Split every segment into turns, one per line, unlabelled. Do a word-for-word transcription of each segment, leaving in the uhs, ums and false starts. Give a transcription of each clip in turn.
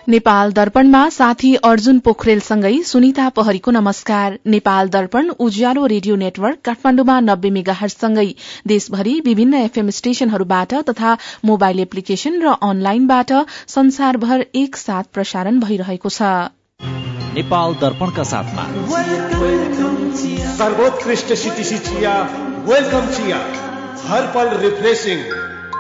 नेपाल दर्पणमा साथी अर्जुन पोखरेलसँगै सुनिता पहरीको नमस्कार। नेपाल दर्पण उज्यालो रेडियो नेटवर्क काठमाण्डुमा नब्बे मेगाहर्जसँगै देशभरि विभिन्न एफएम स्टेशनहरूबाट तथा मोबाइल एप्लिकेशन र अनलाइनबाट संसारभर एकसाथ प्रसारण भइरहेको छ।
नेपाल दर्पणका साथमा
सर्वोत्कृष्ट सिटिसी चिया, वेलकम चिया, हर पल रिफ्रेशिङ।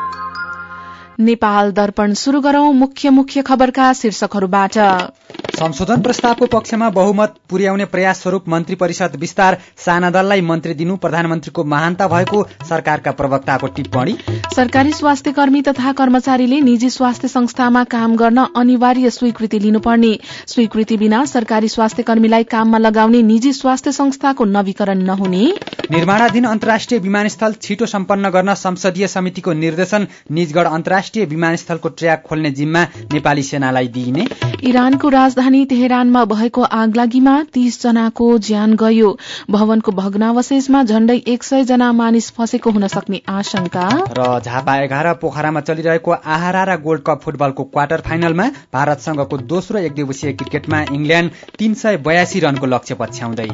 नेपाल दर्पण शुरू गरौं मुख्य मुख्य खबरका शीर्षकहरूबाट।
संशोधन प्रस्तावको पक्षमा बहुमत पुर्याउने प्रयास स्वरूप मन्त्री परिषद विस्तार, साना दललाई मन्त्री दिनु प्रधानमन्त्रीको महानता भएको सरकारका प्रवक्ताको टिप्पणी।
सरकारी स्वास्थ्य कर्मी तथा कर्मचारीले निजी स्वास्थ्य संस्थामा काम गर्न अनिवार्य स्वीकृति लिनुपर्ने, स्वीकृति बिना सरकारी स्वास्थ्य कर्मीलाई काममा लगाउने निजी स्वास्थ्य संस्थाको नवीकरण नहुने।
निर्माणाधीन अन्तर्राष्ट्रिय विमानस्थल छिटो सम्पन्न गर्न संसदीय समितिको निर्देशन, निजगढ अन्तर्राष्ट्रिय विमानस्थलको ट्र्याक खोल्ने जिम्मा नेपाली सेनालाई दिइने।
इरानको राजधानी तेहरानमा भएको आगलागीमा तीस जनाको ज्यान गयो। भवनको भग्नावशेषमा झण्डै एक सय जना मानिस फँसेको हुन सक्ने आशंका।
र झापा एघार पोखरामा चलिरहेको आहारा र गोल्ड कप फुटबलको क्वार्टर फाइनलमा भारतसँगको दोस्रो एक दिवसीय क्रिकेटमा इङ्ल्याण्ड तीन सय बयासी रनको लक्ष्य पछ्याउँदै।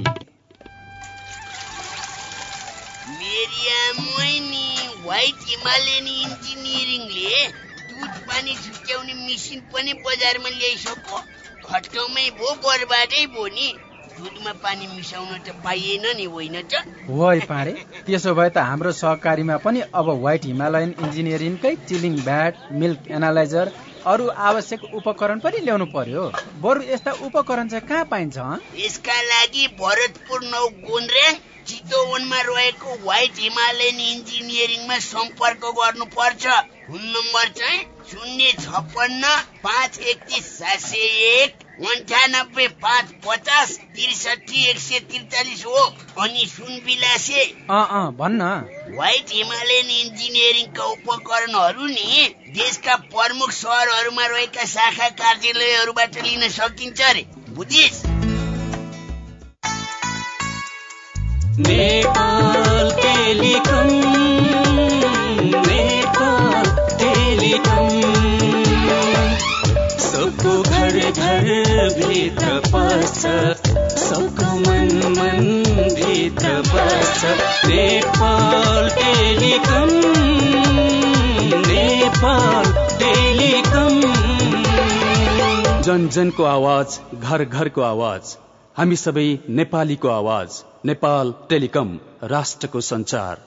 व्हाइट हिमालयन इन्जिनियरिङले दुध पानी छुट्याउने मेसिन पनि बजारमा ल्याइसक्यो। खटकमै भो बर्बादै भो नि। दुधमा पानी मिसाउन त पाइएन नि, होइन त?
वै पाडे, त्यसो भए त हाम्रो सहकारीमा पनि अब व्हाइट हिमालयन इन्जिनियरिङकै चिलिङ भ्याट, मिल्क एनालाइजर, अरू आवश्यक उपकरण पनि ल्याउनु पर्यो। बरु यस्ता उपकरण चाहिँ कहाँ पाइन्छ?
यसका लागि भरतपुर नौ गोन्द्र्याङ चितवनमा रहेको व्हाइट हिमालयन इन्जिनियरिङमा सम्पर्क गर्नुपर्छ। फोन नम्बर चाहिँ शून्य छप्पन्न पाँच एकतिस सात सय एक अन्ठानब्बे पाँच पचास त्रिसठी एक सय त्रिचालिस हो। अनि सुन विलासे
अँ भन्न।
व्हाइट हिमालयन इन्जिनियरिङका उपकरणहरू नि देशका प्रमुख शहरहरूमा रहेका शाखा कार्यालयहरूबाट लिन सकिन्छ रे, बुझिस्?
नेपाल टेलिकम, नेपाल टेलिकम, सबको घर घर भित्र पस्छ, सबको मन मन भित्र बस्छ। नेपाल टेलिकम, नेपाल टेलिकम, जन जनको आवाज, घर घरको आवाज, हामी सबै नेपालीको आवाज। नेपाल टेलिकम, राष्ट्रको संचार।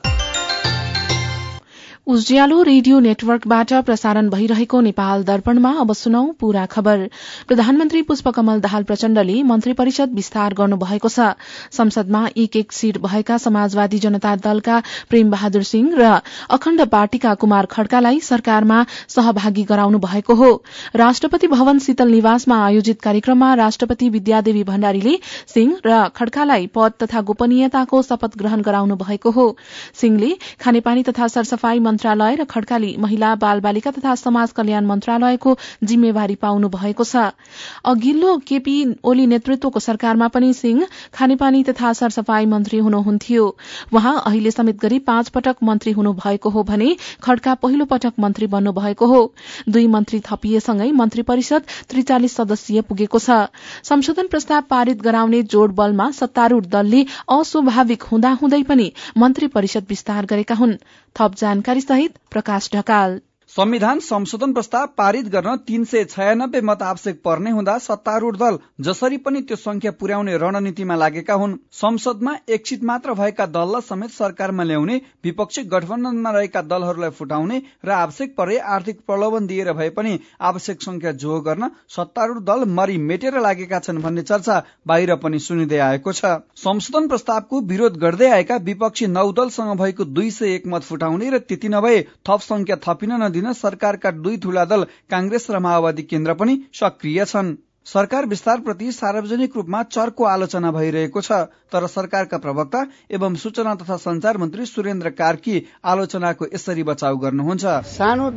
उज्यालो रेडियो नेटवर्कबाट प्रसारण भइरहेको नेपाल दर्पणमा अब सुनौ पूरा खबर। प्रधानमन्त्री पुष्पकमल दाहाल प्रचण्डले मन्त्री परिषद विस्तार गर्नुभएको छ। संसदमा एक एक सीट भएका समाजवादी जनता दलका प्रेम बहादुर सिंह र अखण्ड पार्टीका कुमार खड्कालाई सरकारमा सहभागी गराउनु भएको हो। राष्ट्रपति भवन शीतल निवासमा आयोजित कार्यक्रममा राष्ट्रपति विद्यादेवी भण्डारीले सिंह र खड्कालाई पद तथा गोपनीयताको शपथ ग्रहण गराउनु भएको हो। सिंहले खानेपानी तथा सरसफाई मन्त्रालय र खड्काले महिला बाल बालिका तथा समाज कल्याण मन्त्रालयको जिम्मेवारी पाउनु भएको छ। अघिल्लो केपी ओली नेतृत्वको सरकारमा पनि सिंह खानेपानी तथा सरसफाई मन्त्री हुनुहुन्थ्यो। वहाँ अहिले समेत गरी पाँच पटक मन्त्री हुनुभएको हो भने खड्का पहिलो पटक मन्त्री बन्नु भएको हो। दुई मन्त्री थपिएसँगै मन्त्री परिषद त्रिचालिस सदस्यीय पुगेको छ। संशोधन प्रस्ताव पारित गराउने जोड़ बलमा सत्तारूढ़ दलले अस्वाभाविक हुँदाहुँदै पनि मन्त्री परिषद विस्तार गरेका हुन्। थप जानकारी सहित प्रकाश ढकाल।
संविधान संशोधन प्रस्ताव पारित गर्न तीन सय छयानब्बे मत आवश्यक पर्ने हुँदा सत्तारूढ़ दल जसरी पनि त्यो संख्या पुर्याउने रणनीतिमा लागेका हुन्। संसदमा एक सीट मात्र भएका दललाई समेत सरकारमा ल्याउने, विपक्षी गठबन्धनमा रहेका दलहरूलाई फुटाउने र आवश्यक परे आर्थिक प्रलोभन दिएर भए पनि आवश्यक संख्या जोग गर्न सत्तारूढ़ दल मरी मेटेर लागेका छन् भन्ने चर्चा बाहिर पनि सुनिँदै आएको छ। संशोधन प्रस्तावको विरोध गर्दै आएका विपक्षी नौ दलसँग भएको दुई सय एक मत फुटाउने र त्यति नभए थप संख्या थपिन नदिन सरकारका दुई ठूला दल कांग्रेस र माओवादी केन्द्र पनि सक्रिय छन्। सरकार विस्तार प्रति सार्वजनिक रूपमा चर्को आलोचना भइरहेको छ, तर सरकारका प्रवक्ता एवं सूचना तथा संचार मन्त्री सुरेन्द्र कार्की आलोचनाको यसरी बचाउ गर्नुहुन्छ।
सानो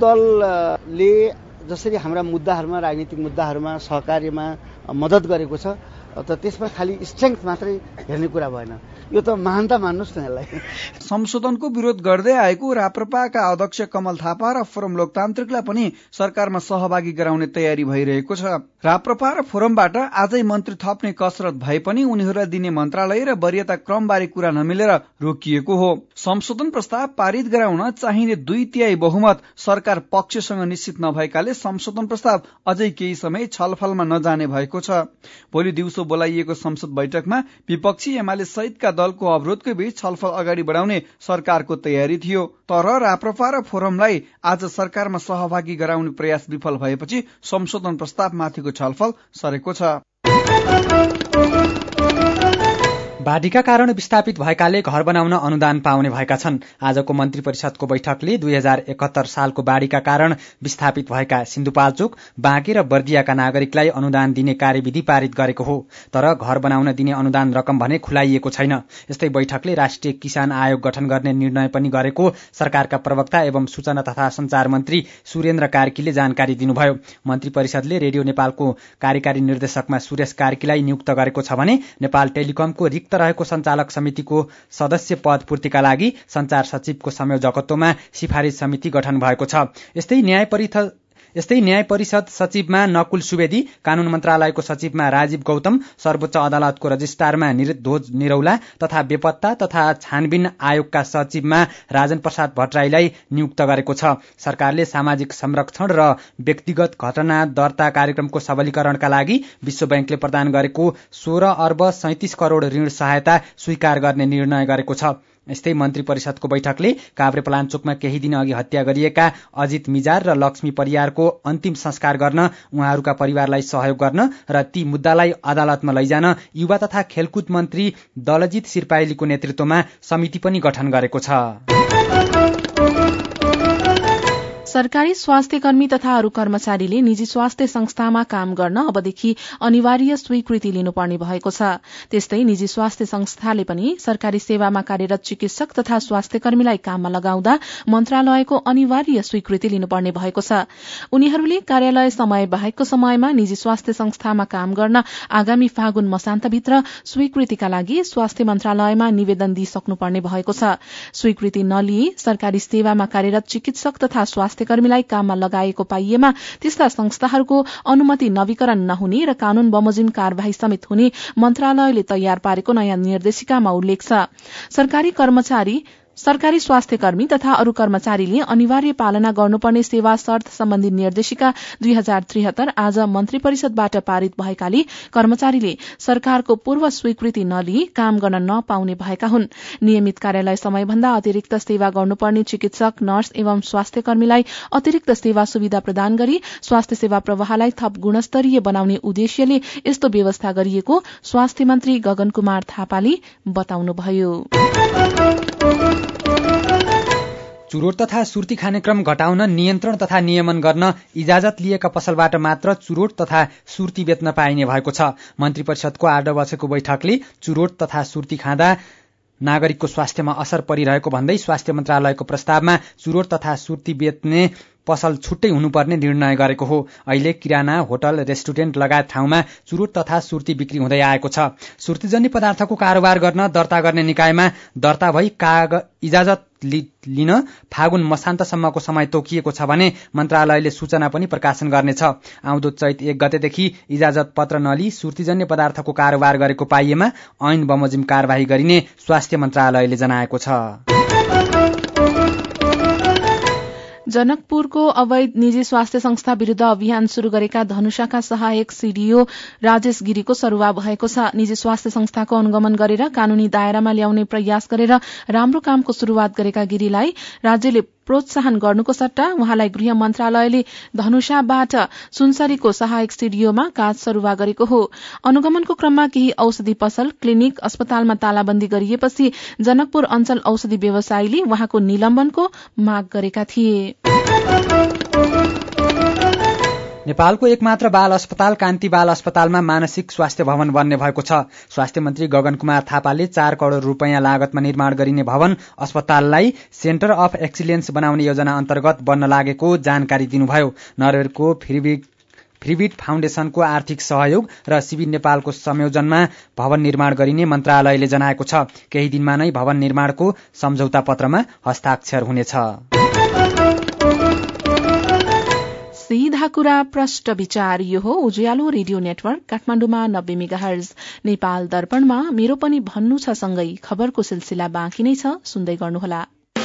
दलले जसरी हाम्रा मुद्दाहरूमा, राजनीतिक मुद्दाहरूमा, सहकार्यमा मद्दत गरेको छ, त त्यसमा खालि स्ट्रेङ्थ मात्रै हेर्ने कुरा भएन। यो त महानता मान्नुस् न यसलाई।
संशोधनको विरोध गर्दै आएको राप्रपाका अध्यक्ष कमल थापा र फोरम लोकतान्त्रिकलाई पनि सरकारमा सहभागी गराउने तयारी भइरहेको छ। राप्रपा र फोरमबाट आजै मन्त्री थप्ने कसरत भए पनि उनीहरूलाई दिने मन्त्रालय र वरियता क्रमबारे कुरा नमिलेर रोकिएको हो। संशोधन प्रस्ताव पारित गराउन चाहिने दुई तिहाई बहुमत सरकार पक्षसँग निश्चित नभएकाले संशोधन प्रस्ताव अझै केही समय छलफलमा नजाने भएको छ। भोलि दिउँसो बोलाइएको संसद बैठकमा विपक्षी एमाले सहितका दलको अवरोधकै बीच छलफल अगाडि बढाउने सरकारको तयारी थियो। तर राप्रपा र फोरमलाई आज सरकारमा सहभागी गराउने प्रयास विफल भएपछि संशोधन प्रस्ताव माथिको छलफल सरेको छ।
बाढीका कारण विस्थापित भएकाले घर बनाउन अनुदान पाउने भएका छन्। आजको मन्त्री परिषदको बैठकले दुई हजार एकहत्तर सालको बाढीका कारण विस्थापित भएका सिन्धुपाल्चोक, बाँके र बर्दियाका नागरिकलाई अनुदान दिने कार्यविधि पारित गरेको हो। तर घर बनाउन दिने अनुदान रकम भने खुलाइएको छैन। यस्तै बैठकले राष्ट्रिय किसान आयोग गठन गर्ने निर्णय पनि गरेको सरकारका प्रवक्ता एवं सूचना तथा संचार मन्त्री सुरेन्द्र कार्कीले जानकारी दिनुभयो। मन्त्री परिषदले रेडियो नेपालको कार्यकारी निर्देशकमा सुरेश कार्कीलाई नियुक्त गरेको छ भने नेपाल टेलिकमको रिक्त रहेको सञ्चालक समितिको सदस्य पद पूर्तिका लागि संचार सचिवको संयोजकत्वमा सिफारिस समिति गठन भएको छ। यस्तै न्याय परिषद यस्तै न्याय परिषद सचिवमा नकुल सुवेदी, कानून मन्त्रालयको सचिवमा राजीव गौतम, सर्वोच्च अदालतको रजिस्ट्रारमा निरध्वज निरौला तथा बेपत्ता तथा छानबिन आयोगका सचिवमा राजन प्रसाद भट्टराईलाई नियुक्त गरेको छ। सरकारले सामाजिक संरक्षण र व्यक्तिगत घटना दर्ता कार्यक्रमको सबलीकरणका लागि विश्व बैंकले प्रदान गरेको सोह्र अर्ब सैंतिस करोड़ ऋण सहायता स्वीकार गर्ने निर्णय गरेको छ। यस्तै मन्त्री परिषदको बैठकले काभ्रेपलाञ्चोकमा केही दिन अघि हत्या गरिएका अजित मिजार र लक्ष्मी परियारको अन्तिम संस्कार गर्न, उहाँहरूका परिवारलाई सहयोग गर्न र ती मुद्दालाई अदालतमा लैजान युवा तथा खेलकुद मन्त्री दलजित सिरपाइलीको नेतृत्वमा समिति पनि गठन गरेको छ।
सरकारी स्वास्थ्य कर्मी तथा अरू कर्मचारीले निजी स्वास्थ्य संस्थामा काम गर्न अबदेखि अनिवार्य स्वीकृति लिनुपर्ने भएको छ। त्यस्तै निजी स्वास्थ्य संस्थाले पनि सरकारी सेवामा कार्यरत चिकित्सक तथा स्वास्थ्य कर्मीलाई काममा लगाउँदा मन्त्रालयको अनिवार्य स्वीकृति लिनुपर्ने भएको छ। उनीहरूले कार्यालय समय बाहेकको समयमा निजी स्वास्थ्य संस्थामा काम गर्न आगामी फागुन मसान्तभित्र स्वीकृतिका लागि स्वास्थ्य मन्त्रालयमा निवेदन दिइसक्नुपर्ने भएको छ। स्वीकृति नलिई सरकारी सेवामा कार्यरत चिकित्सक तथा स्वास्थ्य कर्मीलाई काममा लगाएको पाइएमा त्यस्ता संस्थाहरूको अनुमति नवीकरण नहुने र कानून बमोजिम कार्यवाही समेत हुने मन्त्रालयले तयार पारेको नयाँ निर्देशिकामा उल्लेख छ। सरकारी कर्मचारी सरकारी स्वास्थ्य कर्मी तथा अरू कर्मचारीले अनिवार्य पालना गर्नुपर्ने सेवा शर्त सम्बन्धी निर्देशिका दुई हजार त्रिहत्तर आज मन्त्री परिषदबाट पारित भएकाले कर्मचारीले सरकारको पूर्व स्वीकृति नलिई काम गर्न नपाउने भएका हुन्। नियमित कार्यालय समयभन्दा अतिरिक्त सेवा गर्नुपर्ने चिकित्सक, नर्स एवं स्वास्थ्य कर्मीलाई अतिरिक्त सेवा सुविधा प्रदान गरी स्वास्थ्य सेवा प्रवाहलाई थप गुणस्तरीय बनाउने उद्देश्यले यस्तो व्यवस्था गरिएको स्वास्थ्य मन्त्री गगन कुमार थापाले बताउनुभयो।
चुरोट तथा सुर्ती खाने क्रम घटाउन नियन्त्रण तथा नियमन गर्न इजाजत लिएका पसलबाट मात्र चुरोट तथा सुर्ती बेच्न पाइने भएको छ। मन्त्री परिषदको आठ बजेको बैठकले चुरोट तथा सुर्ती खाँदा नागरिकको स्वास्थ्यमा असर परिरहेको भन्दै स्वास्थ्य मन्त्रालयको प्रस्तावमा चुरोट तथा सुर्ती बेच्ने पसल छुट्टै हुनुपर्ने निर्णय गरेको हो। अहिले किराना, होटल, रेस्टुरेन्ट लगायत ठाउँमा चुरोट तथा सुर्ती बिक्री हुँदै आएको छ। सुर्तीजन्य पदार्थको कारोबार गर्न दर्ता गर्ने निकायमा दर्ता भई काग इजाजत लिन फागुन मसान्तसम्मको समय तोकिएको छ भने मन्त्रालयले सूचना पनि प्रकाशन गर्नेछ। आउँदो चैत एक गतेदेखि इजाजत पत्र नलिई सुर्तीजन्य पदार्थको कारोबार गरेको पाइएमा ऐन बमोजिम कार्यवाही गरिने स्वास्थ्य मन्त्रालयले जनाएको छ।
जनकपुरको अवैध निजी स्वास्थ्य संस्था विरूद्ध अभियान शुरू गरेका धनुषाका सहायक सीडीओ राजेश गिरीको सरुवा भएको छ। निजी स्वास्थ्य संस्थाको अनुगमन गरेर कानूनी दायरामा ल्याउने प्रयास गरेर राम्रो कामको शुरूआत गरेका गिरीलाई राज्यले प्रोत्साहन गर्नुको सट्टा उहाँलाई गृह मन्त्रालयले धनुषाबाट सुनसरीको सहायक सीडीओमा काज सरुवा गरेको हो। अनुगमनको क्रममा केही औषधि पसल, क्लिनिक, अस्पतालमा तालाबन्दी गरिएपछि जनकपुर अञ्चल औषधि व्यवसायीले उहाँको निलम्बनको माग गरेका थिए।
नेपालको एकमात्र बाल अस्पताल कान्ति बाल अस्पतालमा मानसिक स्वास्थ्य भवन बन्ने भएको छ। स्वास्थ्य मन्त्री गगन कुमार थापाले चार करोड़ रूपियाँ लागतमा निर्माण गरिने भवन अस्पताललाई सेन्टर अफ एक्सिलेन्स बनाउने योजना अन्तर्गत बन्न लागेको जानकारी दिनुभयो। नरवेरको फ्रिबिट फ्रिबिट फाउन्डेशनको आर्थिक सहयोग र सिबी नेपालको संयोजनमा भवन निर्माण गरिने मन्त्रालयले जनाएको छ। केही दिनमा नै भवन निर्माणको सम्झौता पत्रमा हस्ताक्षर हुनेछ।
सीधा सीधा कुरा प्रष्ट विचार यो हो उज्यालो रेडियो नेटवर्क काठमाडौँमा नब्बे मेगाहर्ज। नेपाल दर्पणमा मेरो पनि भन्नु छ सँगै खबरको सिलसिला बाँकी नै छ, सुन्दै गर्नुहोला।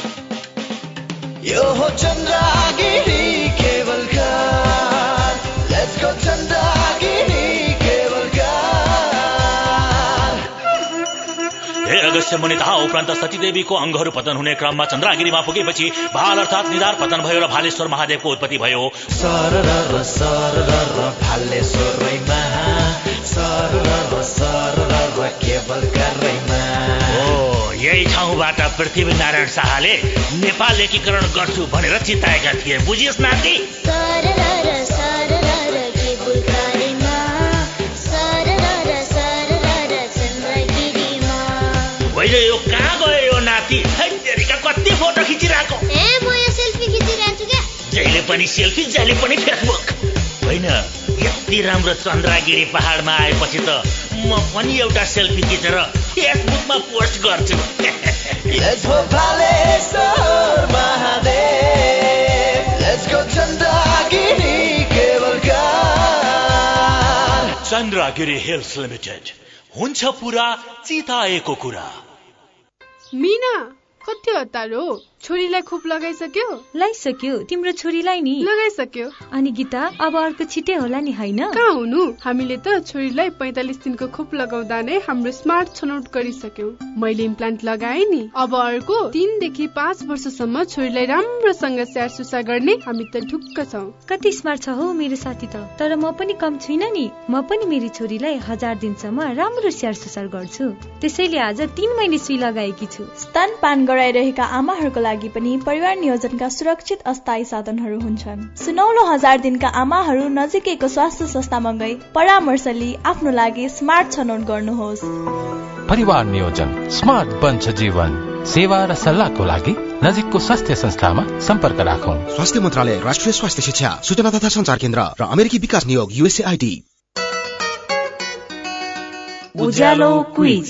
यो हो Chandragiri cable car, let's go Chandragiri cable car.
हे अगस्त्य मुनि थाहा उपरान्त सतीदेवीको अङ्गहरू पतन हुने क्रममा चन्द्रगिरीमा पुगेपछि भाल अर्थात् निधार पतन भयो र भालेश्वर महादेवको उत्पत्ति भयो।
सरर सरर भालेश्वरैमा, सरर सरर केबल कारैमा।
यही ठाउँबाट पृथ्वीनारायण शाहले नेपाल एकीकरण गर्छु भनेर चिताएका थिए, बुझिस् नाति?
सरर सरर केबल कारैमा, सरर सरर चन्द्रगिरीमा।
होइन यो कहाँ गयो यो नाति? हेरिका कति फोटो खिचिरहेको।
ए म यो सेल्फी खिचिरहेको छु क्या।
जहिले पनि सेल्फी, जहिले पनि फेसबुक। होइन यति राम्रो चन्द्रगिरी पहाडमा आएपछि त म पनि एउटा सेल्फी खिचेर फेसबुकमा पोस्ट गर्छु।
Let's go Bhaleshwar Mahadev, let's go Chandragiri cable car.
Chandragiri hills limited, हुन्छ पुरा चिताएको कुरा।
मीना कति हतार हो? छोरीलाई खोप लगाइसक्यो?
लगाइसक्यो। तिम्रो छोरीलाई नि?
लगाइसक्यो।
अनि गीता अब अर्को छिटै होला नि होइन?
कहाँ हुनु, हामीले त छोरीलाई पैंतालिस दिनको खोप लगाउँदा नै हाम्रो स्मार्ट छनौट गरिसक्यौ। मैले इम्प्लान्ट लगाएँ नि, अब अर्को तीनदेखि पाँच वर्षसम्म छोरीलाई राम्रोसँग स्याहार सुसार गर्ने हामी त ढुक्क छौँ।
कति स्मार्ट छ हो मेरो साथी त। तर म पनि कम छुइनँ नि, म पनि मेरी छोरीलाई हजार दिनसम्म राम्रो स्याहार सुसार गर्छु। त्यसैले आज तीन महिने सुई लगाएकी छु।
स्तनपान गराइरहेका आमाहरूको लागि पनि परिवार नियोजनका सुरक्षित अस्थायी साधनहरू हुन्छन्। सुनौलो हजार दिनका आमाहरू नजिकैको स्वास्थ्य संस्थामा गई परामर्श लिई आफ्नो लागि स्मार्ट छनौट गर्नुहोस्।
परिवार नियोजन स्मार्ट बन्छ जीवन। सेवा र सल्लाहको लागि नजिकको स्वास्थ्य संस्थामा सम्पर्क राखौं।
स्वास्थ्य मन्त्रालय, राष्ट्रिय स्वास्थ्य शिक्षा, सूचना तथा संचार केन्द्र र अमेरिकी विकास नियोग युएसएआईडी।
उज्यालो क्विज।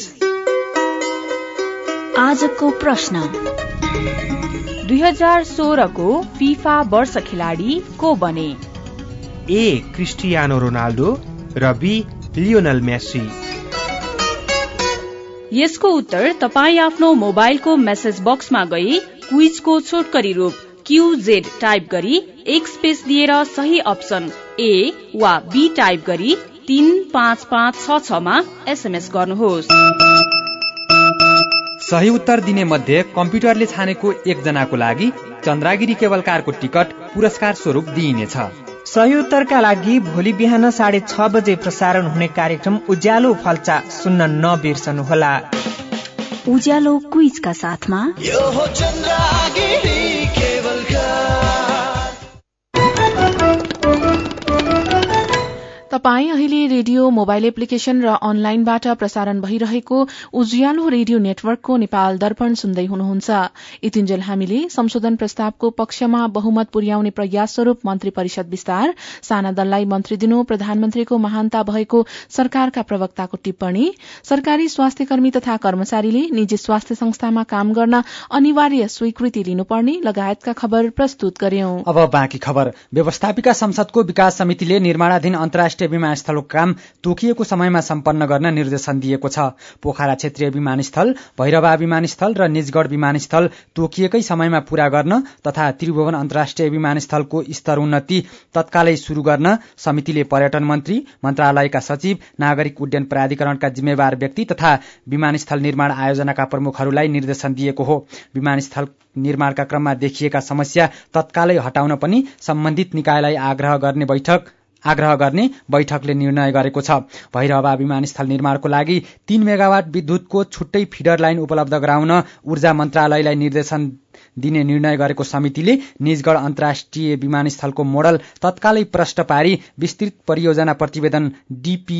आजको प्रश्न, दुई हजार सोह्रको फीफा वर्ष खेलाडी को बने?
ए क्रिस्टियानो रोनाल्डो र बी लियोनल मेसी।
यसको उत्तर तपाई आफ्नो मोबाइलको मेसेज बक्समा गई क्विजको छोटकरी रूप क्यूजेड टाइप गरी एक स्पेस दिएर सही अप्सन ए वा बी टाइप गरी तीन पाँच पाँच छ छमा एसएमएस गर्नुहोस्।
सही उत्तर दिने मध्ये कम्प्युटरले छानेको एकजनाको लागि चन्द्रगिरी केबल कारको टिकट पुरस्कार स्वरूप दिइनेछ।
सही उत्तरका लागि भोलि बिहान साढे छ बजे प्रसारण हुने कार्यक्रम उज्यालो फल्चा सुन्न नबिर्सनुहोला।
उज्यालो क्विजका साथमा
यो हो चन्द्रगिरी केबल कार।
तपाई अहिले रेडियो, मोबाइल एप्लिकेशन र अनलाइनबाट प्रसारण भइरहेको उज्यालो रेडियो नेटवर्कको नेपाल दर्पण सुन्दै हुनुहुन्छ। इतिन्जेल हामीले संशोधन प्रस्तावको पक्षमा बहुमत पुर्याउने प्रयास स्वरूप मन्त्री परिषद विस्तार, साना दललाई मन्त्री दिनु, प्रधानमन्त्रीको महानता भएको सरकारका प्रवक्ताको टिप्पणी, सरकारी स्वास्थ्य कर्मी तथा कर्मचारीले निजी स्वास्थ्य संस्थामा काम गर्न अनिवार्य स्वीकृति लिनुपर्ने लगायतका खबर प्रस्तुत गर्यौं।
अब बाँकी खबर। व्यवस्थापिका संसदको विकास समितिले निर्माणाधीन अन्तर्राष्ट्रिय विमानस्थलको काम तोकिएको समयमा सम्पन्न गर्न निर्देशन दिएको छ। पोखरा क्षेत्रीय विमानस्थल, भैरवा विमानस्थल र निजगढ विमानस्थल तोकिएकै समयमा पूरा गर्न तथा त्रिभुवन अन्तर्राष्ट्रिय विमानस्थलको स्तर उन्नति तत्कालै शुरू गर्न समितिले पर्यटन मन्त्री, मन्त्रालयका सचिव, नागरिक उड्डयन प्राधिकरणका जिम्मेवार व्यक्ति तथा विमानस्थल निर्माण आयोजनाका प्रमुखहरूलाई निर्देशन दिएको हो। विमानस्थल निर्माणका क्रममा देखिएका समस्या तत्कालै हटाउन पनि सम्बन्धित निकायलाई आग्रह गर्ने बैठक आग्रह गर्ने बैठकले निर्णय गरेको छ। भैरवा विमानस्थल निर्माणको लागि तीन मेगावाट विद्युतको छुट्टै फिडर लाइन उपलब्ध गराउन ऊर्जा मन्त्रालयलाई निर्देशन दिने निर्णय गरेको समितिले निजगढ अन्तर्राष्ट्रिय विमानस्थलको मोडल तत्कालै प्रष्ट पारी विस्तृत परियोजना प्रतिवेदन डीपी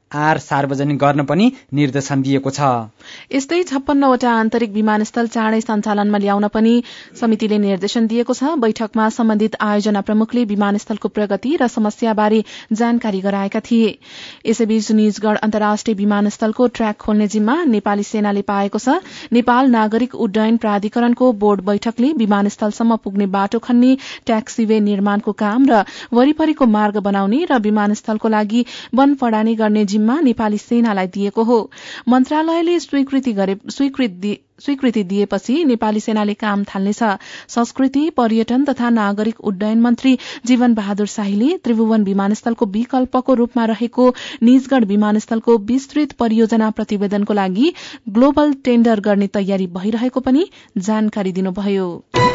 आर सार्वजनिक गर्न पनि निर्देशन दिएको छ।
यस्तै छप्पन्नवटा आन्तरिक विमानस्थल चाँडै सञ्चालनमा ल्याउन पनि समितिले निर्देशन दिएको छ। बैठकमा सम्बन्धित आयोजना प्रमुखले विमानस्थलको प्रगति र समस्याबारे जानकारी गराएका थिए। यसैबीच निजगढ़ अन्तर्राष्ट्रिय विमानस्थलको ट्र्याक खोल्ने जिम्मा नेपाली सेनाले पाएको छ। नेपाल नागरिक उड्डयन प्राधिकरणको बोर्ड बैठकले विमानस्थलसम्म पुग्ने बाटो खन्ने, ट्याक्सीवे निर्माणको काम र वरिपरिको मार्ग बनाउने र विमानस्थलको लागि वन फडानी गर्ने जिम्मा नेपाली सेनालाई दिएको हो। मन्त्रालयले स्वीकृति गरे स्वीकृति स्वीकृति दिएपछि नेपाली सेनाले काम थाल्नेछ। संस्कृति, पर्यटन तथा नागरिक उड्डयन मन्त्री जीवन बहादुर शाहीले त्रिभुवन विमानस्थलको विकल्पको रूपमा रहेको निजगढ़ विमानस्थलको विस्तृत परियोजना प्रतिवेदनको लागि ग्लोबल टेन्डर गर्ने तयारी भइरहेको पनि जानकारी दिनुभयो।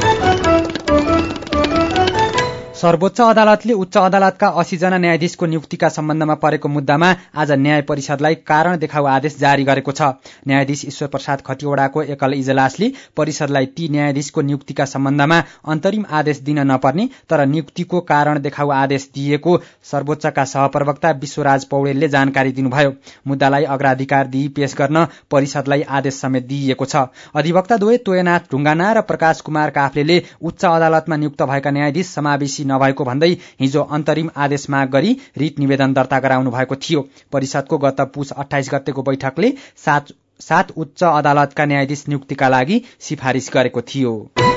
सर्वोच्च अदालतले उच्च अदालतका अस्सी जना न्यायाधीशको नियुक्तिका सम्बन्धमा परेको मुद्दामा आज न्याय परिषदलाई कारण देखाउ आदेश जारी गरेको छ। न्यायाधीश ईश्वर प्रसाद खतिवड़ाको एकल इजलासले परिषदलाई ती न्यायाधीशको नियुक्तिका सम्बन्धमा अन्तरिम आदेश दिन नपर्ने तर नियुक्तिको कारण देखाउ आदेश दिएको सर्वोच्चका सहप्रवक्ता विश्वराज पौडेलले जानकारी दिनुभयो। मुद्दालाई अग्राधिकार दिई पेश गर्न परिषदलाई आदेश समेत दिइएको छ। अधिवक्ता द्वय तोयनाथ ढुङ्गाना र प्रकाश कुमार काफ्लेले उच्च अदालतमा नियुक्त भएका न्यायाधीश समावेशी नभएको भन्दै हिजो अन्तरिम आदेश माग गरी रिट निवेदन दर्ता गराउनु भएको थियो। परिषदको गत पुस अठाइस गतेको बैठकले सात सात उच्च अदालतका न्यायाधीश नियुक्तिका लागि सिफारिस गरेको थियो।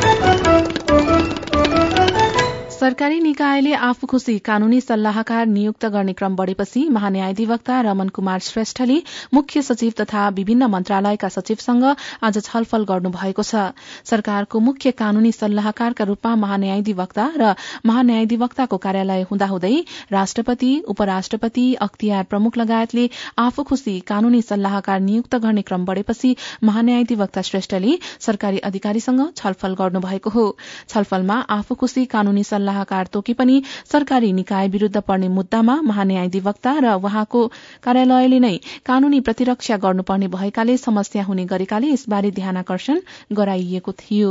सरकारी निकायले आफू खुशी कानूनी सल्लाहकार नियुक्त गर्ने क्रम बढ़ेपछि महान्यायाधिवक्ता रमन कुमार श्रेष्ठले मुख्य सचिव तथा विभिन्न मन्त्रालयका सचिवसँग आज छलफल गर्नुभएको छ। सरकारको मुख्य कानूनी सल्लाहकारका रूपमा महान्यायाधिवक्ता र महान्यायाधिवक्ताको कार्यालय हुँदाहुँदै राष्ट्रपति, उपराष्ट्रपति, अख्तियार प्रमुख लगायतले आफू खुशी कानूनी सल्लाहकार नियुक्त गर्ने क्रम बढ़ेपछि महान्यायाधिवक्ता श्रेष्ठले सरकारी अधिकारीसँग छलफल गर्नुभएको हो। छलफलमा आफू खुशी कानूनी सल्लाहकार तोकी पनि सरकारी निकाय विरूद्ध पर्ने मुद्दामा महान्यायाधिवक्ता र उहाँको कार्यालयले नै कानूनी प्रतिरक्षा गर्नुपर्ने भएकाले समस्या हुने गरेकाले यसबारे ध्यानाकर्षण गराइएको थियो।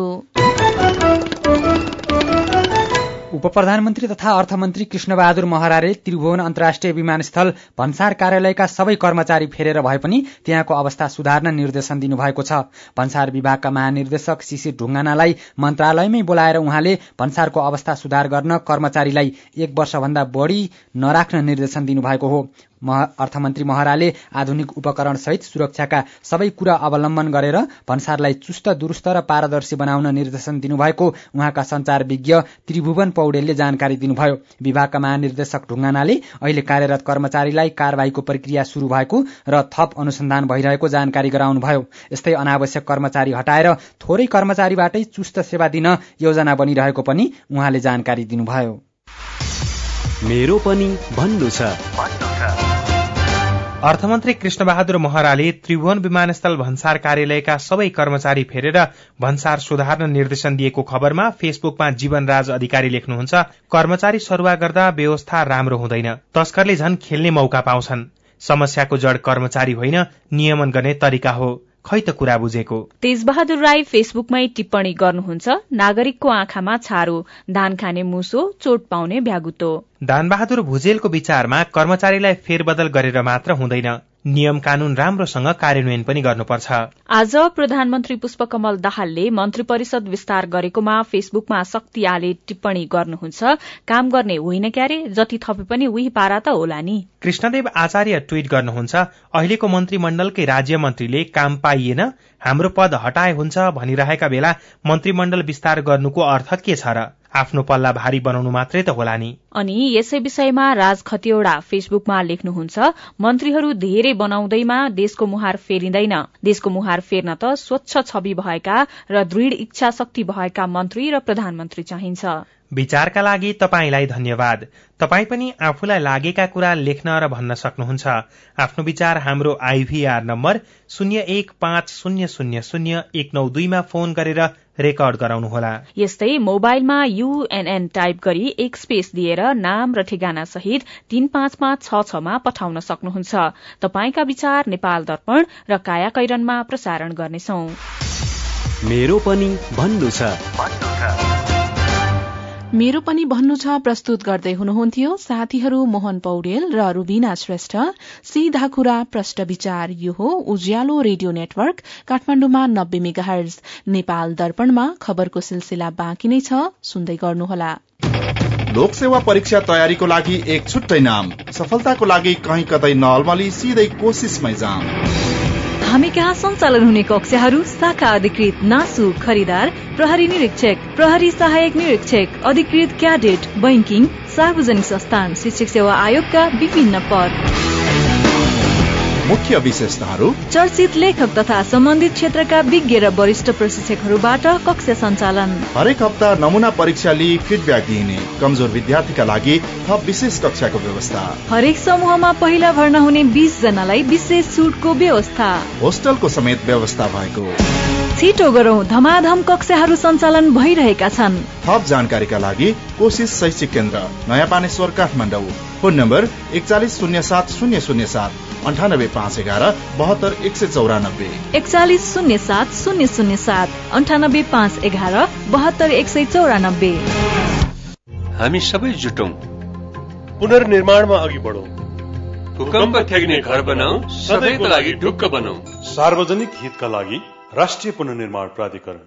उपप्रधानमन्त्री तथा अर्थमन्त्री कृष्णबहादुर महराले त्रिभुवन अन्तर्राष्ट्रिय विमानस्थल भन्सार कार्यालयका सबै कर्मचारी फेरेर भए पनि त्यहाँको अवस्था सुधार्न निर्देशन दिनुभएको छ। भन्सार विभागका महानिर्देशक शिशिर ढुङ्गानालाई मन्त्रालयमै बोलाएर उहाँले भन्सारको अवस्था सुधार गर्न कर्मचारीलाई एक वर्षभन्दा बढ़ी नराख्न निर्देशन दिनुभएको हो। अर्थमन्त्री महराले आधुनिक उपकरण सहित सुरक्षाका सबै कुरा अवलम्बन गरेर भन्सारलाई चुस्त दुरुस्त र पारदर्शी बनाउन निर्देशन दिनुभएको उहाँका संचार विज्ञ त्रिभुवन पौडेलले जानकारी दिनुभयो। विभागका महानिर्देशक ढुङ्गानाले अहिले कार्यरत कर्मचारीलाई कारबाहीको प्रक्रिया शुरू भएको र थप अनुसन्धान भइरहेको जानकारी गराउनुभयो। यस्तै अनावश्यक कर्मचारी हटाएर थोरै कर्मचारीबाटै चुस्त सेवा दिन योजना बनिरहेको पनि उहाँले जानकारी दिनुभयो।
मेरो पनि भन्नु छ। अर्थमन्त्री कृष्णबहादुर महराले त्रिभुवन विमानस्थल भन्सार कार्यालयका सबै कर्मचारी फेरेर भन्सार सुधार्न निर्देशन दिएको खबरमा फेसबुकमा जीवनराज अधिकारी लेख्नुहुन्छ, कर्मचारी सरुवा गर्दा व्यवस्था राम्रो हुँदैन, तस्करले झन खेल्ने मौका पाउँछन्। समस्याको जड कर्मचारी होइन, नियमन गर्ने तरिका हो। खै त कुरा बुझेको।
तेजबहादुर राई फेसबुकमै टिप्पणी गर्नुहुन्छ, नागरिकको आँखामा छारो, धान खाने मुसो, चोट पाउने भ्यागुतो।
दानबहादुर भुजेलको विचारमा कर्मचारीलाई फेरबदल गरेर मात्र हुँदैन, नियम कानून राम्रोसँग कार्यान्वयन पनि गर्नुपर्छ।
आज प्रधानमन्त्री पुष्पकमल दाहालले मन्त्री परिषद विस्तार गरेकोमा फेसबुकमा शक्तियाले टिप्पणी गर्नुहुन्छ, काम गर्ने होइन क्यारे, जति थपे पनि उही पारा त होला नि।
कृष्णदेव आचार्य ट्वीट गर्नुहुन्छ, अहिलेको मन्त्रीमण्डलकै राज्य मन्त्रीले काम पाइएन, हाम्रो पद हटाए हुन्छ भनिरहेका बेला मन्त्रीमण्डल विस्तार गर्नुको अर्थ के छ र? आफ्नो पल्ला भारी बनाउनु मात्रै त होला नि।
अनि यसै विषयमा राज खतिवड़ा फेसबुकमा लेख्नुहुन्छ, मन्त्रीहरू धेरै बनाउँदैमा देशको मुहार फेरिँदैन, देशको मुहार फेर्न त स्वच्छ छवि भएका र दृढ इच्छा शक्ति भएका मन्त्री र प्रधानमन्त्री चाहिन्छ।
विचारका लागि तपाईंलाई धन्यवाद। तपाई पनि आफूलाई लागेका कुरा लेख्न र भन्न सक्नुहुन्छ। आफ्नो विचार हाम्रो आईभीआर नम्बर शून्य एक पाँच शून्य शून्य शून्य एक नौ दुईमा फोन गरेर रेकर्ड गराउनुहोला।
यस्तै मोबाइलमा यूएनएन टाइप गरी एक स्पेस दिएर नाम र ठेगाना सहित तीन पाँच पाँच छ छमा पठाउन सक्नुहुन्छ। तपाईका विचार नेपाल दर्पण र काया कैरनमा प्रसारण गर्नेछौ।
मेरो पनि भन्नु छ।
मेरो पनि भन्नु छ प्रस्तुत गर्दै हुनुहुन्थ्यो साथीहरू मोहन पौडेल र रुबिना श्रेष्ठ। सीधा कुरा प्रष्ट विचार, यो हो उज्यालो रेडियो नेटवर्क काठमाडौँमा नब्बे मेगाहर्ज। नेपाल दर्पणमा खबरको सिलसिला बाँकी नै छ, सुन्दै गर्नुहोला।
लोकसेवा परीक्षा तयारीको लागि एक छुट्टै नाम, सफलताको लागि कहीँ कतै नअल्मली सीधै कोसिसमै जाम।
हामी कहाँ सञ्चालन हुने कक्षाहरू शाखा अधिकृत, नासु, खरिदार, प्रहरी निरीक्षक, प्रहरी सहायक निरीक्षक, अधिकृत क्याडेट, बैंकिङ, सार्वजनिक संस्थान, शिक्षक सेवा आयोगका विभिन्न पद।
मुख्य विशेषताहरू:
चर्चित लेखक तथा सम्बन्धित क्षेत्रका विज्ञ र वरिष्ठ प्रशिक्षकहरूबाट कक्षा सञ्चालन।
हरेक हप्ता नमुना परीक्षा लिई फिडब्याक दिइने, कमजोर विद्यार्थीका लागि थप विशेष कक्षाको व्यवस्था।
हरेक समूहमा पहिला भर्ना हुने बीस जनालाई विशेष छुटको व्यवस्था।
होस्टलको समेत व्यवस्था भएको।
छिटो गरौं, धमाधम कक्षाहरू सञ्चालन भइरहेका छन्।
थप जानकारीका लागि कोशिश शैक्षिक केन्द्र, नयाँ पानेश्वर, काठमाडौँ। फोन नम्बर एकचालिस शून्य सात शून्य शून्य सात अन्ठानब्बे पाँच एघार बहत्तर एक सय चौरानब्बे
एकचालिस शून्य सात शून्य शून्य सात अन्ठानब्बे पाँच एघार बहत्तर एक सय चौरानब्बे।
हामी सबै जुटौं,
पुनर्निर्माणमा अघि बढौं,
भूकम्प ठेक्ने घर बनाऊ, सधैँको लागि ढुक्क बनाऊ।
सार्वजनिक हितका लागि राष्ट्रिय पुनर्निर्माण प्राधिकरण।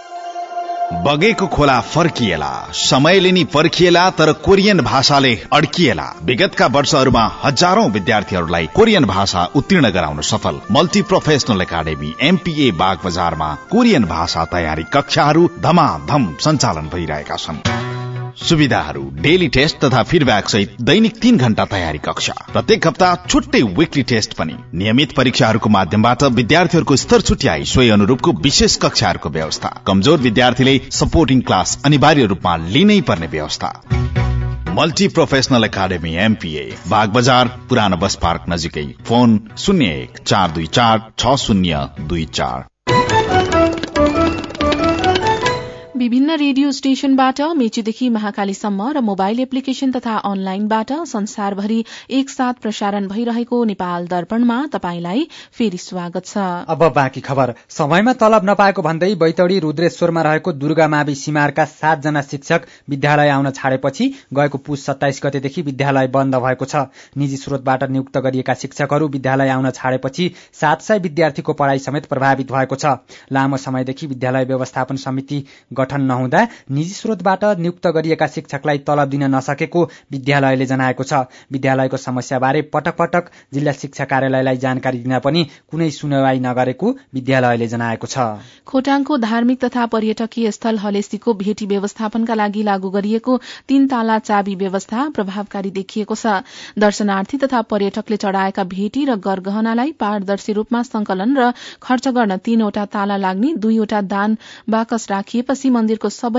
बगेको खोला फर्किएला, समयले नि पर्खिएला, तर कोरियन भाषाले अड्किएला। विगतका वर्षहरूमा हजारौं विद्यार्थीहरूलाई कोरियन भाषा उत्तीर्ण गराउन सफल मल्टी प्रोफेसनल एकाडेमी एमपीए बाग बजारमा कोरियन भाषा तयारी कक्षाहरू धमाधम सञ्चालन भइरहेका छन्। सुविधाहरू: डेली टेस्ट तथा फिडब्याक सहित दैनिक तीन घण्टा तयारी कक्षा, प्रत्येक हप्ता छुट्टै विकली टेस्ट पनि। नियमित परीक्षाहरूको माध्यमबाट विद्यार्थीहरूको स्तर छुट्याई सोही अनुरूपको विशेष कक्षाहरूको व्यवस्था। कमजोर विद्यार्थीले सपोर्टिङ क्लास अनिवार्य रूपमा लिनै पर्ने व्यवस्था। Multi professional academy MPA Bag Bazar, पुरानो बस पार्क नजिकै। फोन शून्य एक चार दुई चार छ शून्य दुई चार।
विभिन्न रेडियो स्टेशनबाट मेचीदेखि महाकालीसम्म र मोबाइल एप्लिकेशन तथा अनलाइनबाट संसारभरि एकसाथ प्रसारण भइरहेको नेपाल दर्पणमा तपाईंलाई फेरि स्वागत छ।
अब बाँकी खबर। समयमा तलब नपाएको भन्दै बैतडी रुद्रेश्वरमा रहेको दुर्गा मावि सिमारका सातजना शिक्षक विद्यालय आउन छाडेपछि गएको पुस सत्ताइस गतेदेखि विद्यालय बन्द भएको छ। निजी स्रोतबाट नियुक्त गरिएका शिक्षकहरू विद्यालय आउन छाडेपछि सात सय विद्यार्थीको पढ़ाई समेत प्रभावित भएको छ। लामो समयदेखि विद्यालय व्यवस्थापन समिति गठन नहुँदा निजी स्रोतबाट नियुक्त गरिएका शिक्षकलाई तलब दिन नसकेको विद्यालयले जनाएको छ। विद्यालयको समस्याबारे पटक पटक जिल्ला शिक्षा कार्यालयलाई जानकारी दिन पनि कुनै सुनवाई नगरेको विद्यालयले जनाएको छ।
खोटाङको धार्मिक तथा पर्यटकीय स्थल हलेसीको भेटी व्यवस्थापनका लागि लागू गरिएको तीन ताला चाबी व्यवस्था प्रभावकारी देखिएको छ। दर्शनार्थी तथा पर्यटकले चढ़ाएका भेटी र गरगहनालाई पारदर्शी रूपमा संकलन र खर्च गर्न तीनवटा ताला लाग्ने, दुईवटा दान बाकस राखिएपछि मन्दिरको सबै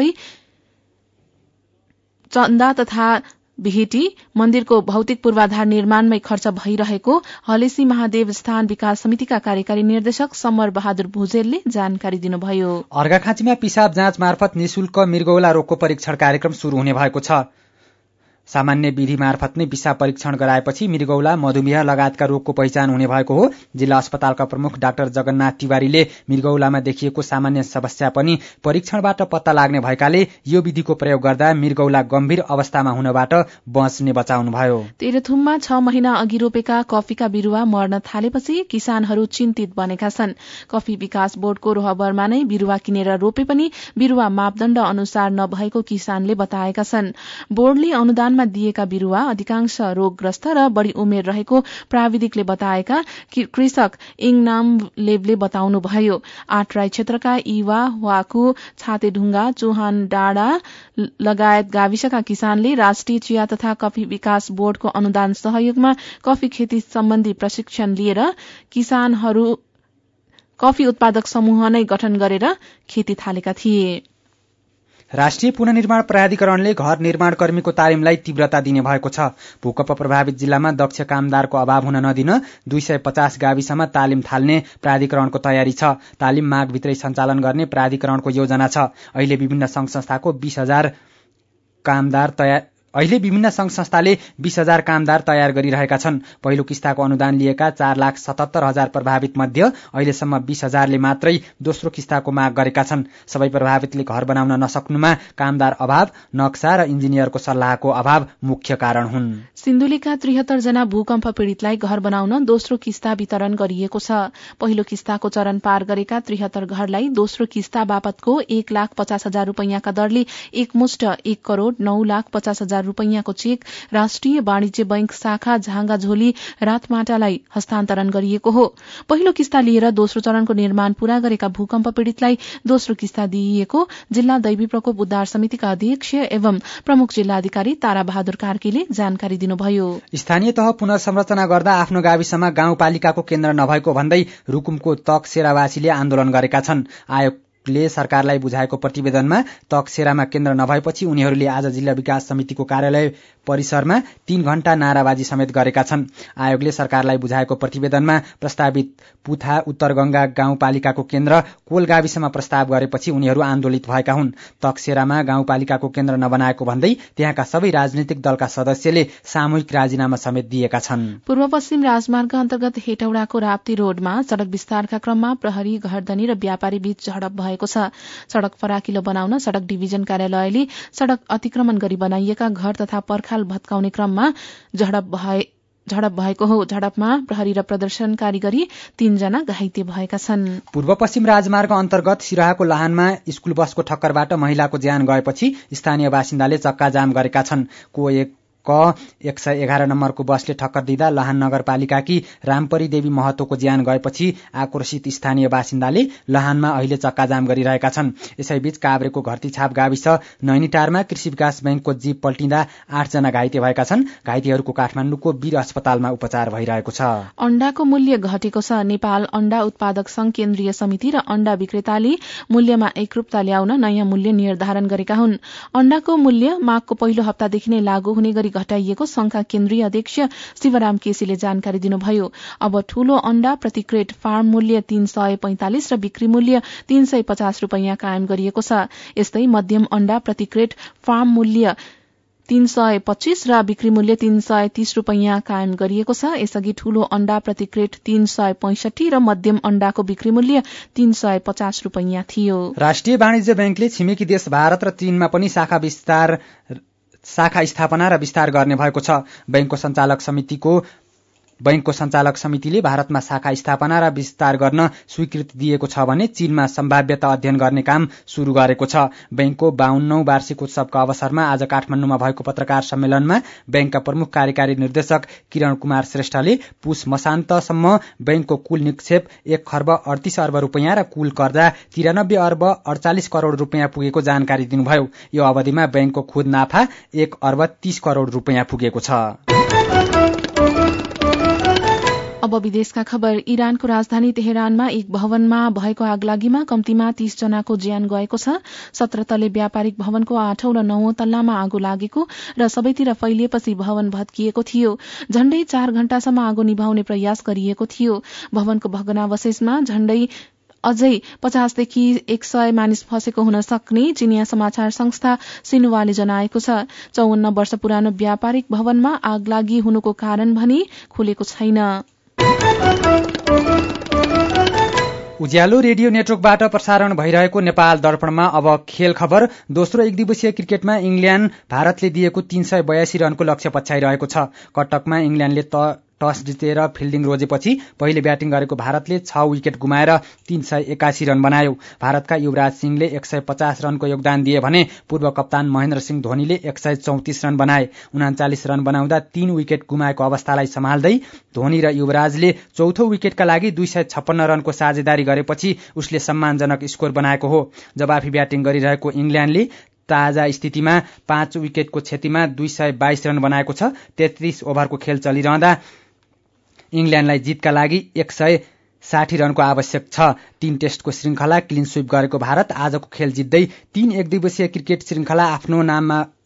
चन्दा तथा भेटी मन्दिरको भौतिक पूर्वाधार निर्माणमै खर्च भइरहेको हलेसी महादेव स्थान विकास समितिका कार्यकारी निर्देशक समर बहादुर भुजेलले जानकारी दिनुभयो।
अर्घाखाँचीमा पिसाब जाँच मार्फत निशुल्क मृगौला रोगको परीक्षण कार्यक्रम शुरू हुने भएको छ। सामान्य विधि मार्फत नै पिसाब परीक्षण गराएपछि मृगौला, मधुमेह लगायतका रोगको पहिचान हुने भएको हो। जिल्ला अस्पतालका प्रमुख डाक्टर जगन्नाथ तिवारीले मृगौलामा देखिएको सामान्य समस्या पनि परीक्षणबाट पत्ता लाग्ने भएकाले यो विधिको प्रयोग गर्दा मृगौला गम्भीर अवस्थामा हुनबाट बच्ने बचाउनुभयो।
तेह्रथुममा छ महिना अघि रोपेका कफीका बिरुवा मर्न थालेपछि किसानहरू चिन्तित बनेका छन्। कफी विकास बोर्डको रोहबरमा नै बिरुवा किनेर रोपे पनि बिरुवा मापदण्ड अनुसार नभएको किसानले बताएका छन्। बोर्डले अनुदान दिएका बिरुवा अधिकांश रोगग्रस्त र बढ़ी उमेर रहेको प्राविधिकले बताएका कृषक इङनाम लेबले बताउनुभयो। आठराई क्षेत्रका इवा, वाकु, छातेढुङ्गा, चौहान डाँडा लगायत गाविसका किसानले राष्ट्रिय चिया तथा कफी विकास बोर्डको अनुदान सहयोगमा कफी खेती सम्बन्धी प्रशिक्षण लिएर किसानहरू कफी उत्पादक समूह नै गठन गरेर खेती थालेका थिए।
राष्ट्रिय पुनर्निर्माण प्राधिकरणले घर निर्माण कर्मीको तालिमलाई तीव्रता दिने भएको छ। भूकम्प प्रभावित जिल्लामा दक्ष कामदारको अभाव हुन नदिन दुई सय पचास गाविसमा तालिम थाल्ने प्राधिकरणको तयारी छ। तालिम माघभित्रै सञ्चालन गर्ने प्राधिकरणको योजना छ। अहिले विभिन्न संघ संस्थाको बीस हजार कामदार तयार अहिले विभिन्न संघ संस्थाले बीस हजार कामदार तयार गरिरहेका छन्। पहिलो किस्ताको अनुदान लिएका चार लाख सतहत्तर हजार प्रभावित मध्ये अहिलेसम्म बीस हजारले मात्रै दोस्रो किस्ताको माग गरेका छन्। सबै प्रभावितले घर बनाउन नसक्नुमा कामदार अभाव, नक्सा र इन्जिनियरको सल्लाहको अभाव मुख्य कारण हुन्।
सिन्धुलीका त्रिहत्तर जना भूकम्प पीड़ितलाई घर बनाउन दोस्रो किस्ता वितरण गरिएको छ। पहिलो किस्ताको चरण पार गरेका त्रिहत्तर घरलाई दोस्रो किस्ता बापतको एक लाख पचास हजार रूपियाँका दरले एकमुष्ट एक करोड़ नौ लाख पचास हजार रूपियाँको चेक राष्ट्रिय वाणिज्य बैंक शाखा झाँगा झोली रातमाटालाई हस्तान्तरण गरिएको हो। पहिलो किस्ता लिएर दोस्रो चरणको निर्माण पूरा गरेका भूकम्प पीड़ितलाई दोस्रो किस्ता दिइएको जिल्ला दैवी प्रकोप उद्धार समितिका अध्यक्ष एवं प्रमुख जिल्लाधिकारी तारा बहादुर कार्कीले जानकारी दिनुभयो।
स्थानीय तह पुनर्संरचना गर्दा आफ्नो गाविसमा गाउँपालिकाको केन्द्र नभएको भन्दै रुकुमको तकसेरावासीले आन्दोलन गरेका छन्। आयोगले सरकारलाई बुझाएको प्रतिवेदनमा तकसेरामा केन्द्र नभएपछि उनीहरूले आज जिल्ला विकास समितिको कार्यालय परिसरमा तीन घण्टा नाराबाजी समेत गरेका छन्। आयोगले सरकारलाई बुझाएको प्रतिवेदनमा प्रस्तावित पुथा उत्तरगंगा गाउँपालिकाको केन्द्र कोल गाविसमा प्रस्ताव गरेपछि उनीहरू आन्दोलित भएका हुन्। तकसेरामा गाउँपालिकाको केन्द्र नबनाएको भन्दै त्यहाँका सबै राजनीतिक दलका सदस्यले सामूहिक राजीनामा समेत दिएका छन्।
पूर्व पश्चिम राजमार्ग अन्तर्गत हेटौडाको राप्ती रोडमा सड़क विस्तारका क्रममा प्रहरी, घरधनी र व्यापारी बीच झडप भएको छ। सड़क फराकिलो बनाउन सड़क डिभिजन कार्यालयले सड़क अतिक्रमण गरी बनाइएका घर तथा पर्खाल भत्काउने क्रममा झडप भए झडप भएको हो। झडपमा प्रहरी र प्रदर्शनकारी गरी तीनजना घाइते भएका छन्।
पूर्व पश्चिम राजमार्ग अन्तर्गत सिराहाको लाहानमा स्कूल बसको ठक्करबाट महिलाको ज्यान गएपछि स्थानीय बासिन्दाले चक्का जाम गरेका छन्। को एक क एक सय एघार नम्बरको बसले ठक्कर दिँदा लहान नगरपालिकाकी रामपरी देवी महतोको ज्यान गएपछि आक्रोशित स्थानीय बासिन्दाले लहानमा अहिले चक्का जाम गरिरहेका छन्। यसैबीच काभ्रेको घरतीछाप गाविस नैनीटारमा कृषि विकास बैंकको जीप पल्टिँदा आठजना घाइते भएका छन्। घाइतेहरूको काठमाडौँको वीर अस्पतालमा उपचार भइरहेको छ।
अण्डाको मूल्य घटेको छ। नेपाल अण्डा उत्पादक संघ केन्द्रीय समिति र अण्डा विक्रेताले मूल्यमा एकरूपता ल्याउन नयाँ मूल्य निर्धारण गरेका हुन्। अण्डाको मूल्य माघको पहिलो हप्तादेखि नै लागू हुने गरी घटाइएको संघका केन्द्रीय अध्यक्ष शिवराम केसीले जानकारी दिनुभयो। अब ठूलो अण्डा प्रति क्रेट फार्म मूल्य तीन सय पैंतालिस र बिक्री मूल्य तीन सय पचास रूपियाँ कायम गरिएको छ। यस्तै मध्यम अण्डा प्रति क्रेट फार्म मूल्य तीन सय पच्चीस र बिक्री मूल्य तीन सय तीस रूपियाँ कायम गरिएको छ। यसअघि ठूलो अण्डा प्रति क्रेट तीन सय पैंसठी र मध्यम अण्डाको बिक्री मूल्य तीन सय पचास रूपियाँ थियो।
राष्ट्रिय वाणिज्य बैंकले छिमेकी देश भारत र चीनमा पनि शाखा विस्तार शाखा स्थापना र विस्तार गर्ने भएको छ। बैंकको सञ्चालक समितिको बैंकको सञ्चालक समितिले भारतमा शाखा स्थापना र विस्तार गर्न स्वीकृति दिएको छ भने चीनमा सम्भाव्यता अध्ययन गर्ने काम शुरू गरेको छ। बैंकको बाउन्नौ वार्षिक उत्सवका अवसरमा आज काठमाडौँमा भएको पत्रकार सम्मेलनमा बैंकका प्रमुख कार्यकारी निर्देशक किरण कुमार श्रेष्ठले पुष मसान्तसम्म बैंकको कुल निक्षेप एक खर्ब अडतीस अर्ब रूपियाँ र कुल कर्जा तिरानब्बे अर्ब अडचालिस करोड़ रूपियाँ पुगेको जानकारी दिनुभयो। यो अवधिमा बैंकको खुद नाफा एक अर्ब तीस करोड़ रूपियाँ पुगेको छ।
अब विदेशका खबर। इरानको राजधानी तेहरानमा एक भवनमा भएको आगलागीमा कम्तीमा तीस जनाको ज्यान गएको छ। सत्र तले व्यापारिक भवनको आठौं र नौवौं तल्लामा आगो लागेको र सबैतिर फैलिएपछि भवन भत्किएको थियो। झण्डै चार घण्टासम्म आगो निभाउने प्रयास गरिएको थियो। भवनको भग्नावशेषमा झण्डै अझै पचासदेखि एक सय मानिस फँसेको हुन सक्ने चिनिया समाचार संस्था सिन्हुवाले जनाएको छ। चौवन्न वर्ष पुरानो व्यापारिक भवनमा आगलागी हुनुको कारण भने खुलेको छैन।
उज्यालो रेडियो नेटवर्कबाट प्रसारण भइरहेको नेपाल दर्पणमा अब खेल खबर। दोस्रो एक दिवसीय क्रिकेटमा इंग्ल्याण्ड भारतले दिएको तीन सय बयासी रनको लक्ष्य पछ्याइरहेको छ। कटकमा इंग्ल्याण्डले टस जितेर फिल्डिङ रोजेपछि पहिले ब्याटिङ गरेको भारतले छ विकेट गुमाएर तीन सय एकासी रन बनायो। भारतका युवराज सिंहले एक सय पचास रनको योगदान दिए भने पूर्व कप्तान महेन्द्र सिंह धोनीले एक सय चौतिस रन बनाए। उनाचालिस रन बनाउँदा तीन विकेट गुमाएको अवस्थालाई सम्हाल्दै धोनी र युवराजले चौथो विकेटका लागि दुई सय छप्पन्न रनको साझेदारी गरेपछि उसले सम्मानजनक स्कोर बनाएको हो। जवाफी ब्याटिङ गरिरहेको इंग्ल्याण्डले ताजा स्थितिमा पाँच विकेटको क्षतिमा दुई सय बाइस रन बनाएको छ। तेत्तीस ओभरको खेल चलिरहँदा इंग्ल्याण्डलाई जितका लागि एक सय साठी रनको आवश्यक छ। तीन टेस्टको श्रृंखला क्लिन स्वीप गरेको भारत आजको खेल जित्दै तीन एक दिवसीय क्रिकेट श्रृंखला आफ्नो नाममा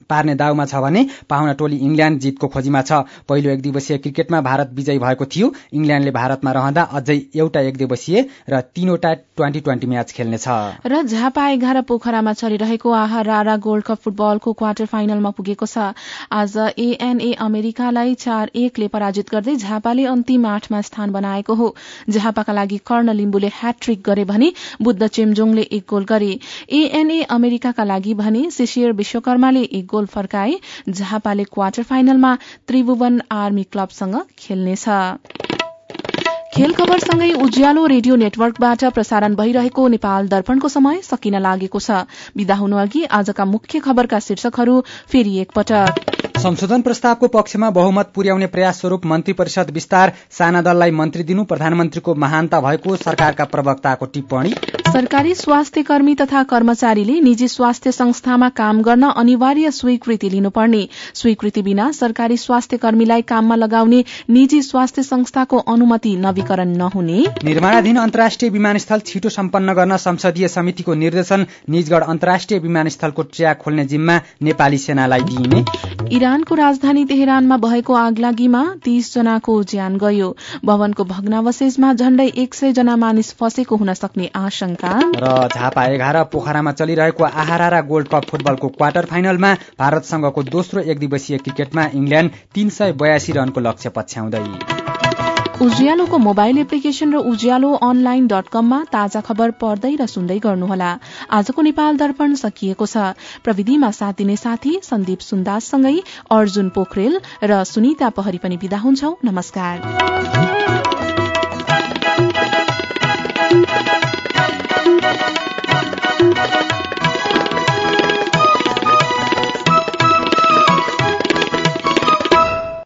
पार्ने दाउमा छ भने पाहुना टोली इङ्ल्याण्ड जितको खोजीमा छ। पहिलो एक दिवसीय क्रिकेटमा भारत विजयी भएको थियो। इङ्ल्याण्डले भारतमा रहँदा अझै एउटा एक दिवसीय र तीनवटा ट्वेन्टी ट्वेन्टी म्याच खेल्नेछ।
र झापा एघार पोखरामा चलिरहेको आहा रारा गोल्ड कप फुटबलको क्वार्टर फाइनलमा पुगेको छ। आज एएनए अमेरिकालाई चार एकले पराजित गर्दै झापाले अन्तिम आठमा स्थान बनाएको हो। झापाका लागि कर्ण लिम्बुले ह्याट्रिक गरे भने बुद्ध चेम्जोङले एक गोल गरे। एएनए अमेरिकाका लागि भने शिशिर विश्वकर्माले एक गोल फर्काए। झापाले क्वार्टर फाइनलमा त्रिभुवन आर्मी क्लबसँग खेल्नेछ। खेल खबरसँगै उज्यालो रेडियो नेटवर्कबाट प्रसारण भइरहेको नेपाल दर्पणको समय सकिन लागेको छ। बिदा हुनु अघि आजका मुख्य खबरका शीर्षकहरू फेरि एकपटक।
संशोधन प्रस्तावको पक्षमा बहुमत पुर्याउने प्रयास स्वरूप मन्त्री परिषद विस्तार, साना दललाई मन्त्री दिनु प्रधानमन्त्रीको महानता भएको सरकारका प्रवक्ताको टिप्पणी।
सरकारी स्वास्थ्य कर्मी तथा कर्मचारीले निजी स्वास्थ्य संस्थामा काम गर्न अनिवार्य स्वीकृति लिनुपर्ने। स्वीकृति बिना सरकारी स्वास्थ्य कर्मीलाई काममा लगाउने निजी स्वास्थ्य संस्थाको अनुमति नवीकरण नहुने।
निर्माणाधीन अन्तर्राष्ट्रिय विमानस्थल छिटो सम्पन्न गर्न संसदीय समितिको निर्देशन। निजगढ अन्तर्राष्ट्रिय विमानस्थलको ट्र्याक खोल्ने जिम्मा नेपाली सेनालाई दिइने।
इरानको राजधानी तेहरानमा भएको आगलागीमा तीस जनाको ज्यान गयो। भवनको भग्नावशेषमा झण्डै एक सय जना मानिस फँसेको हुन सक्ने आशंका।
र झापा एघार पोखरामा चलिरहेको आहारारा गोल्ड कप फुटबलको क्वार्टर फाइनलमा भारतसँगको दोस्रो एक दिवसीय क्रिकेटमा इङ्ल्याण्ड तीन सय बयासी रनको लक्ष्य पछ्याउँदै।
उज्यालोको मोबाइल एप्लिकेशन र उज्यालो अनलाइन डट कममा ताजा खबर पढ्दै र सुन्दै गर्नुहोला। आजको नेपाल दर्पण सकिएको छ। प्रविधिमा साथ दिने साथी सन्दीप सुन्दाससँगै अर्जुन पोखरेल र सुनिता पहरी पनि बिदा हुन्छौ। नमस्कार।